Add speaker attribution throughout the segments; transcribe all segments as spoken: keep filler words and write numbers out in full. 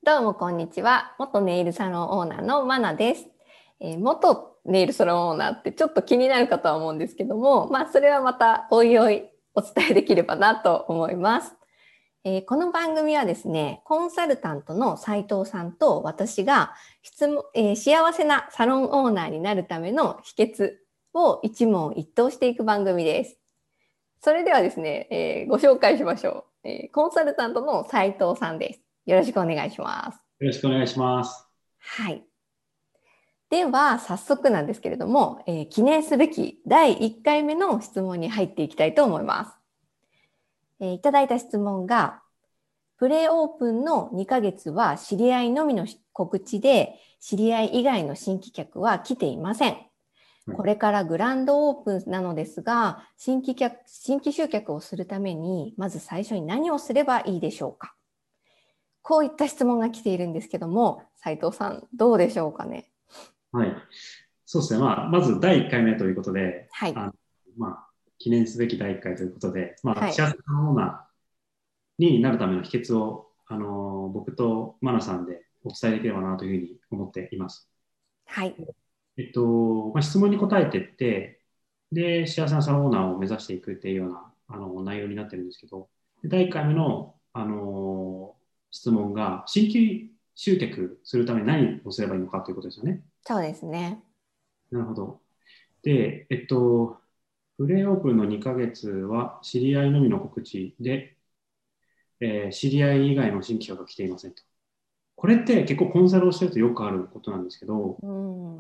Speaker 1: どうもこんにちは。元ネイルサロンオーナーのマナです。えー元ネイルサロンオーナーってちょっと気になるかとは思うんですけども、まあそれはまたおいおいお伝えできればなと思います。えーこの番組はですね、コンサルタントの斉藤さんと私が質問、えー幸せなサロンオーナーになるための秘訣を一問一答していく番組です。それではですね、えーご紹介しましょう、えーコンサルタントの斉藤さんです。よろしくお願いします。
Speaker 2: よろしくお願いします。
Speaker 1: はい。では、早速なんですけれども、えー記念すべきだいいっかいめの質問に入っていきたいと思います。えーいただいた質問が、プレオープンのにかげつは知り合いのみの告知で、知り合い以外の新規客は来ていません。
Speaker 2: はい、
Speaker 1: これからグランドオープンなのですが、新規客、新規集客をするために、まず最初に何をすればいいでしょうか。こういった質問が来ているんですけども、斉藤さん、どうでしょうかね。
Speaker 2: はい。そうですね。まあ、まずだいいっかいめということで、
Speaker 1: はい。
Speaker 2: あの、まあ、記念すべきだいいっかいということで、まあ、
Speaker 1: はい。
Speaker 2: 幸せなオーナーになるための秘訣を、あの、僕とマナさんでお伝えできればなというふうに思っています。
Speaker 1: はい。
Speaker 2: えっと、まあ、質問に答えていって、で、幸せなサロンオーナーを目指していくっていうような、あの、内容になってるんですけど、だいいっかいめの、あの、質問が、新規集客するために何をすればいいのかということですよね。
Speaker 1: そうですね。
Speaker 2: なるほど。で、えっと、プレイオープンのにかげつは知り合いのみの告知で、えー知り合い以外の新規者が来ていませんと。これって結構コンサルをしてるとよくあることなんですけど、
Speaker 1: うん。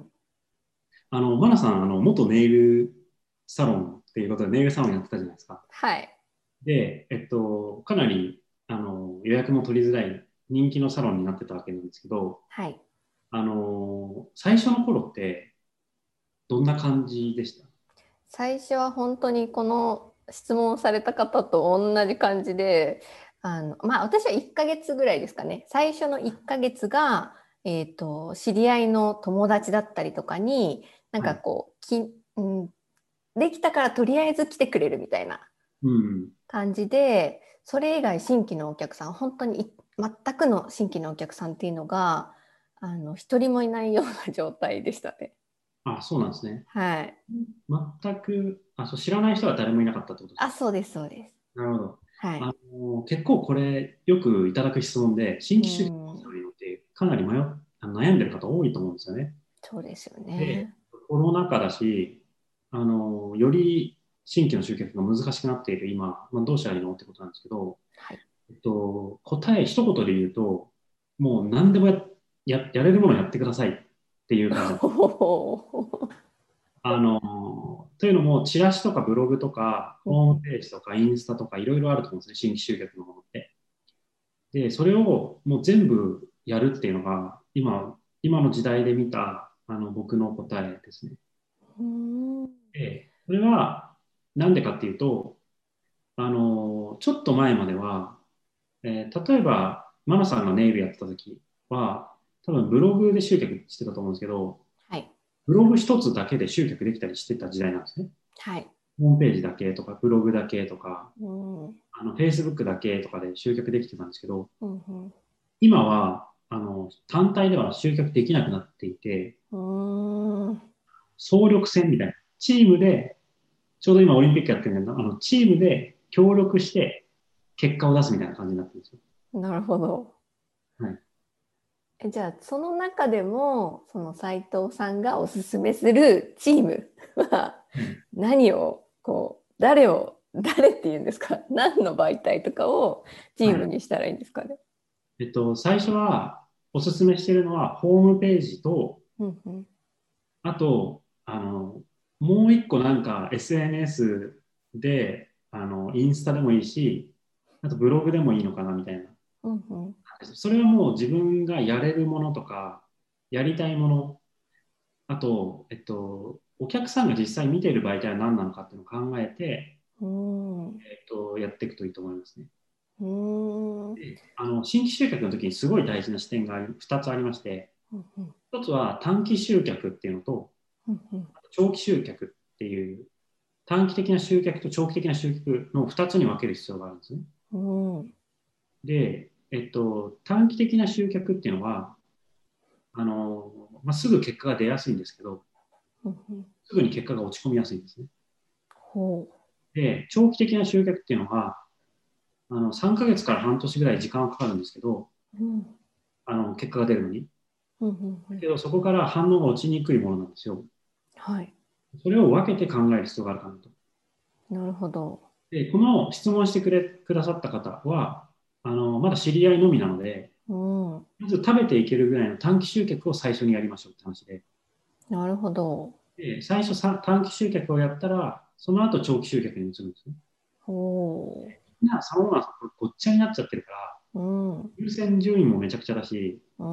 Speaker 2: あの、マナさん、あの、元ネイルサロンっていうことでネイルサロンやってたじゃないですか。
Speaker 1: はい。
Speaker 2: で、えっと、かなり、あの、予約も取りづらい人気のサロンになってたわけなんですけど、
Speaker 1: はい。
Speaker 2: あの、最初の頃ってどんな感じでした？
Speaker 1: 最初は本当にこの質問された方と同じ感じで、あの、まあ私はいっかげつぐらいですかね。最初のいっかげつが、えっと、知り合いの友達だったりとかに、なん
Speaker 2: はい。
Speaker 1: かこう、き、うん、できたからとりあえず来てくれるみたいな
Speaker 2: うん。
Speaker 1: 感じで、それ以外新規のお客さん、本当にい全くの新規のお客さんっていうのが、あの、一人もいないような状態でしたね。
Speaker 2: あ、そうなんですね。
Speaker 1: はい。
Speaker 2: 全く、あ、そう、知らない人は誰もいなかったってことです
Speaker 1: あ、
Speaker 2: か？
Speaker 1: そうです、そうです。
Speaker 2: なるほど。あ
Speaker 1: はい。
Speaker 2: の、結構これ、よくいただく質問で、新
Speaker 1: う
Speaker 2: 規就職をす
Speaker 1: ん、
Speaker 2: るのってかなり迷っ、あの悩んでる方多いと思うんですよね。
Speaker 1: そうですよ
Speaker 2: で、
Speaker 1: ね。
Speaker 2: コロナ禍だし、あの、より新規の集客が難しくなっている今、まあ、どうしたらいいのってことなんですけど、
Speaker 1: はい。
Speaker 2: えっと、答え一言で言うと、もう何でもや、や、やれるものをやってくださいっていう感じなんです。あの、というのも、チラシとかブログとか、ホームページとかインスタとかいろいろあると思うんですね、新規集客のものって。で、それをもう全部やるっていうのが、今、今の時代で見た、あの、僕の答えですね。
Speaker 1: うん。
Speaker 2: で、それは、なんでかっていうと、あの、ちょっと前までは、えー例えば、マナさんがネイルやってた時は、多分ブログで集客してたと思うんですけど、
Speaker 1: はい。
Speaker 2: ブログ一つだけで集客できたりしてた時代なんですね。
Speaker 1: はい。
Speaker 2: ホームページだけとか、ブログだけとか、
Speaker 1: うん。うん。
Speaker 2: あの、Facebook だけとかで集客できてたんですけど、
Speaker 1: うん。
Speaker 2: 今は、あの、単体では集客できなくなっていて、
Speaker 1: うん。
Speaker 2: 総力戦みたいな。チームで、ちょうど今オリンピックやってるんだけど、あの、チームで協力して結果を出すみたいな感じになってるんですよ。
Speaker 1: なるほど。
Speaker 2: はい。
Speaker 1: え、じゃあ、その中でも、その斉藤さんがおすすめするチームは
Speaker 2: はい。
Speaker 1: 何を、こう、誰を、誰っていうんですか、何の媒体とかをチーム
Speaker 2: はい。
Speaker 1: にしたらいいんですかね。
Speaker 2: えっと、最初は、おすすめしているのは、ホームページと、
Speaker 1: うんうん。
Speaker 2: あと、あの、もう一個なんか エスエヌエス で、あの、インスタでもいいし、あとブログでもいいのかなみたいな。
Speaker 1: うんうん。
Speaker 2: それはもう自分がやれるものとか、やりたいもの、あと、えっと、お客さんが実際見ている媒体は何なのかっていうのを考えて、
Speaker 1: うん。
Speaker 2: えっと、やっていくといいと思いますね。
Speaker 1: うん。
Speaker 2: で、あの、新規集客の時にすごい大事な視点がふたつありまして、
Speaker 1: うんうん。
Speaker 2: ひとつは短期集客っていうのと、
Speaker 1: うんうん。
Speaker 2: 長期集客っていう、短期的な集客と長期的な集客のふたつに分ける必要があるんですね。
Speaker 1: うん。
Speaker 2: で、 えっと、短期的な集客っていうのは、あの、まあ、すぐ結果が出やすいんですけど、
Speaker 1: うんうん、
Speaker 2: すぐに結果が落ち込みやすいんですね。
Speaker 1: ほ
Speaker 2: で、長期的な集客っていうのは、あのさんかげつから半年ぐらい時間はかかるんですけど、
Speaker 1: う。うん。
Speaker 2: あの結果が出るのに。
Speaker 1: うんうんうん。
Speaker 2: だけど、そこから反応が落ちにくいものなんですよ。
Speaker 1: はい。
Speaker 2: それを分けて考える必要があるかなと。
Speaker 1: なるほど。
Speaker 2: で、この質問してくれ、くださった方は、あのまだ知り合いのみなので、
Speaker 1: うん。
Speaker 2: まず食べていけるぐらいの短期集客を最初にやりましょうって話で、
Speaker 1: なるほど。
Speaker 2: で最初さ短期集客をやったら、その後長期集客に移るんですね。
Speaker 1: ほ
Speaker 2: みんな、サローナーさん、ごっちゃになっちゃってるから、
Speaker 1: う。うん。
Speaker 2: 優先順位もめちゃくちゃだし、
Speaker 1: うん。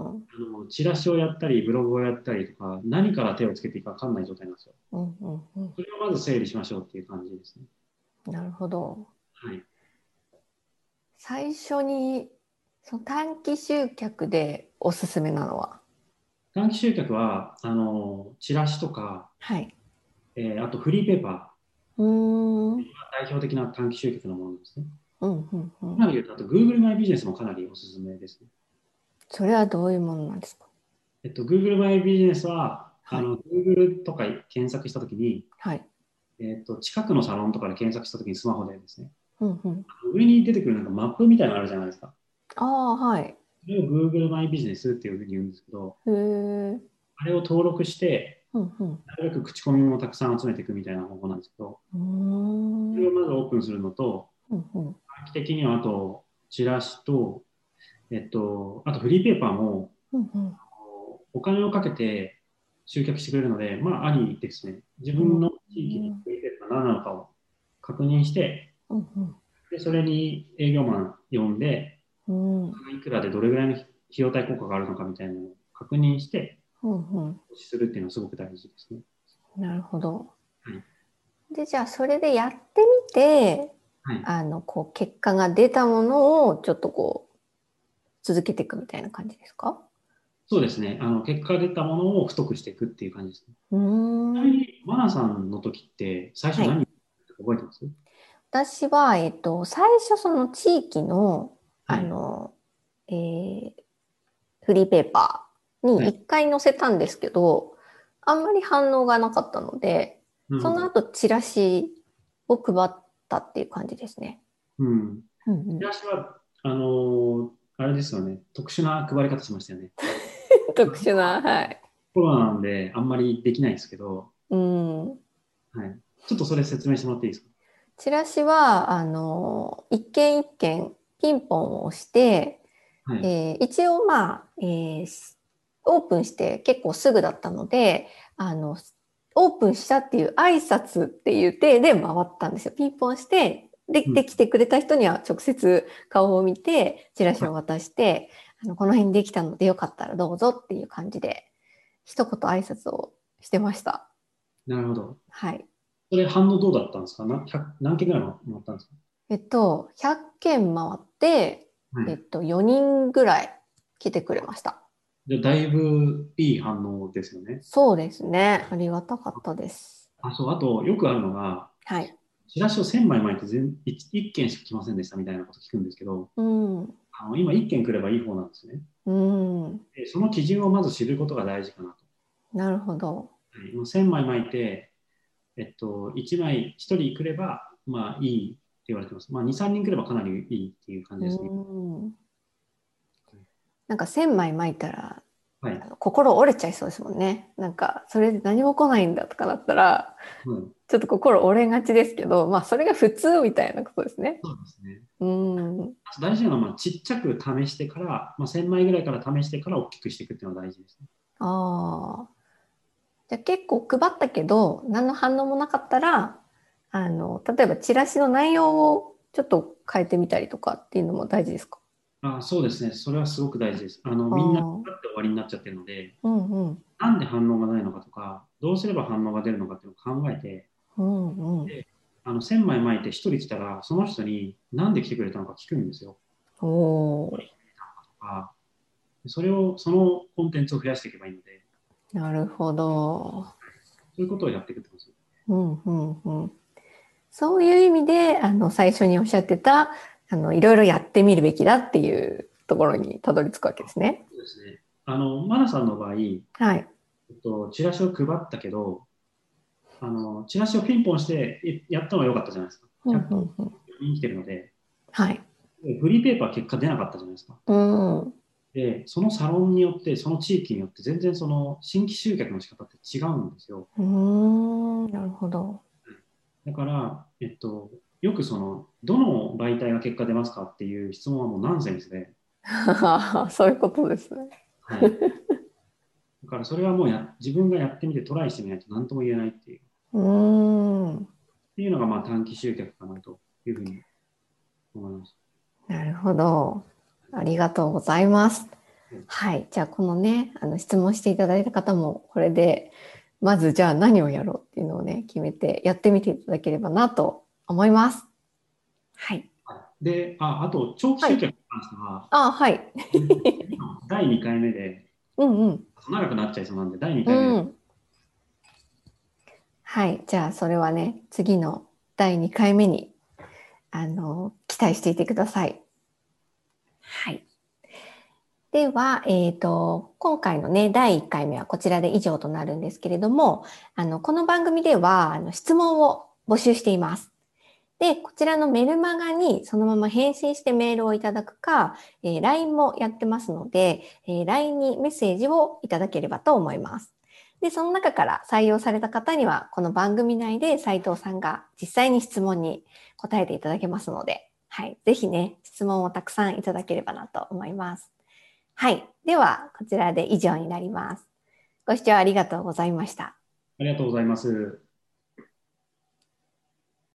Speaker 1: うん
Speaker 2: あのチラシをやったり、ブログをやったりとか、何から手をつけていいか分かんない状態なんですよ。
Speaker 1: うんうん。
Speaker 2: それをまず整理しましょうっていう感じですね。
Speaker 1: なるほど。
Speaker 2: はい。
Speaker 1: 最初に、その短期集客でおすすめなのは？
Speaker 2: 短期集客は、あの、チラシとか、
Speaker 1: はい。
Speaker 2: えーあとフリーペーパ
Speaker 1: うーん。うん
Speaker 2: ーが代表的な短期集客のものなんですね。
Speaker 1: うんうん。
Speaker 2: 今で言うと、あと Google マイビジネスもかなりおすすめですね。
Speaker 1: それはどういうものなんですか？
Speaker 2: えっと、Google マイビジネスは、あ
Speaker 1: はい。
Speaker 2: の、Google とか検索したときに、
Speaker 1: はい。
Speaker 2: えっと、近くのサロンとかで検索したときにスマホでですね、
Speaker 1: うんうん。
Speaker 2: 上に出てくるなんかマップみたいなのあるじゃないですか。
Speaker 1: ああ、はい。
Speaker 2: それを Google マイビジネスっていうふうに言うんですけど、
Speaker 1: へえ。
Speaker 2: あれを登録して、
Speaker 1: うんうん。
Speaker 2: なるべく口コミもたくさん集めていくみたいな方法なんですけど、
Speaker 1: うーん。うん
Speaker 2: それをまずオープンするのと、
Speaker 1: うん。
Speaker 2: 短期的にはあと、チラシと、えっと、あとフリーペーパーも、
Speaker 1: うんうん。
Speaker 2: お金をかけて集客してくれるので、まあ、ありですね。自
Speaker 1: うん
Speaker 2: 分の地域にフリーペーパーが何なのかを確認して、
Speaker 1: うん
Speaker 2: でそれに営業マン呼んで、
Speaker 1: うん。うん。
Speaker 2: いくらでどれぐらいの費用対効果があるのかみたいなのを確認して、
Speaker 1: うんうん。
Speaker 2: 投資するっていうのはすごく大事ですね。
Speaker 1: なるほど。
Speaker 2: はい。
Speaker 1: で、じゃあ、それでやってみて、
Speaker 2: はい。
Speaker 1: あの、こう、結果が出たものを、ちょっとこう、続けていくみたいな感じですか？
Speaker 2: そうですね。あの、結果が出たものを太くしていくっていう感じですね。
Speaker 1: うー
Speaker 2: ちなみ
Speaker 1: ん。
Speaker 2: に、マナさんの時って、最初
Speaker 1: はい。
Speaker 2: 何覚えてます？
Speaker 1: 私は、えっと、最初、その地域の、あ
Speaker 2: はい。
Speaker 1: の、えーフリーペーパーに
Speaker 2: はい。
Speaker 1: 一回載せたんですけど、あんまり反応がなかったので、
Speaker 2: なるほど。
Speaker 1: その後、チラシを配ったっていう感じですね。
Speaker 2: うん。
Speaker 1: うんうん。
Speaker 2: チラシは、あのーあれですよね。特殊な配り方しましたよね。
Speaker 1: 特殊な、はい。
Speaker 2: コロナなんで、あんまりできないんですけど、
Speaker 1: うん。
Speaker 2: はい。ちょっとそれ説明してもらっていいですか？
Speaker 1: チラシは、あの、一件一件ピンポンを押して、
Speaker 2: はい。
Speaker 1: えー一応、まあ、えーオープンして結構すぐだったので、あの、オープンしたっていう挨拶っていう体で回ったんですよ。ピンポンして、で、
Speaker 2: うん。
Speaker 1: できてくれた人には直接顔を見て、チラシ
Speaker 2: はい。
Speaker 1: を渡して、あの、この辺できたのでよかったらどうぞっていう感じで、一言挨拶をしてました。
Speaker 2: なるほど。
Speaker 1: はい。
Speaker 2: それ反応どうだったんですか？なひゃく何件ぐらい回ったんですか？
Speaker 1: えっと、ひゃっけん回って、
Speaker 2: はい。
Speaker 1: えっと、よにんぐらい来てくれました。
Speaker 2: じゃあ、だいぶいい反応ですよね。
Speaker 1: そうですね。ありがたかったです。
Speaker 2: あ、そう、あと、よくあるのが、
Speaker 1: はい。
Speaker 2: チラシをせんまい巻いて全いっ件しか来ませんでしたみたいなこと聞くんですけど、
Speaker 1: うん。
Speaker 2: あの今いっ件来ればいい方なんですね。
Speaker 1: うん。
Speaker 2: で、その基準をまず知ることが大事かなと。
Speaker 1: なるほど。
Speaker 2: はい、もうせんまい巻いて、えっと、いちまい、ひとり来れば、まあいいって言われてます。まあに、さんにん来ればかなりいいっていう感じ
Speaker 1: う
Speaker 2: ですね。
Speaker 1: ん。なんかせんまい巻いたら、
Speaker 2: はい。
Speaker 1: あの心折れちゃいそうですもんね。なんか、それで何も来ないんだとかなったら、
Speaker 2: うん、
Speaker 1: ちょっと心折れがちですけど、まあ、それが普通みたいなことですね。
Speaker 2: そうですね。
Speaker 1: うん。
Speaker 2: あと大事なのは、まあ、ちっちゃく試してから、まあ、せんまいぐらいから試してから大きくしていくっていうのが大事ですね。
Speaker 1: ああ。じゃあ結構配ったけど、何の反応もなかったら、あの、例えばチラシの内容をちょっと変えてみたりとかっていうのも大事ですか？
Speaker 2: あ、そうですね。それはすごく大事です。あの、
Speaker 1: あ
Speaker 2: みんな
Speaker 1: あ、
Speaker 2: 使って終わりになっちゃってるので、
Speaker 1: うんうん、
Speaker 2: なんで反応がないのかとか、どうすれば反応が出るのかっていうのを考えて、
Speaker 1: うんうん。
Speaker 2: で、あの、せんまい巻いてひとり来たら、その人になんで来てくれたのか聞くんですよ。
Speaker 1: おお、
Speaker 2: とか、それを、そのコンテンツを増やしていけばいいので、
Speaker 1: なるほど。
Speaker 2: そういうことをやっていくってことです。
Speaker 1: うんうんうん。そういう意味で、あの、最初におっしゃってた、 あの、いろいろやってみるべきだっていうところにたどり着くわけですね。
Speaker 2: そうですね。あの、マナさんの場合、え
Speaker 1: はい。
Speaker 2: っと、チラシを配ったけど、あの、チラシをピンポンしてやったのは良かったじゃないですか。
Speaker 1: うん
Speaker 2: ひゃく
Speaker 1: うんうん。
Speaker 2: 人来てるので、
Speaker 1: はい。
Speaker 2: フリーペーパー結果出なかったじゃないですか。
Speaker 1: うん。
Speaker 2: で、そのサロンによって、その地域によって、全然その新規集客の仕方って違うんですよ。
Speaker 1: うーん。なるほど。
Speaker 2: だから、えっと、よくその、どの媒体が結果出ますかっていう質問はもうナンセンスで、
Speaker 1: そういうことですね。
Speaker 2: はい。だからそれはもうや自分がやってみてトライしてみないと何とも言えないっていう、っ
Speaker 1: うーん。
Speaker 2: ていうのがまあ短期集客かなというふうに思います。
Speaker 1: なるほど。ありがとうございます。
Speaker 2: はい。
Speaker 1: はい。じゃあ、このね、あの、質問していただいた方も、これで、まず、じゃあ何をやろうっていうのをね、決めてやってみていただければなと思います。はい。
Speaker 2: で、あ、あと、長期
Speaker 1: はい。
Speaker 2: 集客に関しては、
Speaker 1: あ、はい。
Speaker 2: 次のだいにかいめで、
Speaker 1: うんうん。
Speaker 2: 長くなっちゃいそうなんで、だいにかいめで、
Speaker 1: うん。はい。じゃあ、それはね、次のだいにかいめに、あの、期待していてください。はい。では、えっと、今回のね、だいいっかいめはこちらで以上となるんですけれども、あの、この番組では、あの、質問を募集しています。で、こちらのメルマガにそのまま返信してメールをいただくか、えー ライン もやってますので、えー ライン にメッセージをいただければと思います。で、その中から採用された方には、この番組内で斉藤さんが実際に質問に答えていただけますので、はい。ぜひね、質問をたくさんいただければなと思います。はい。では、こちらで以上になります。ご視聴ありがとうございました。
Speaker 2: ありがとうございます。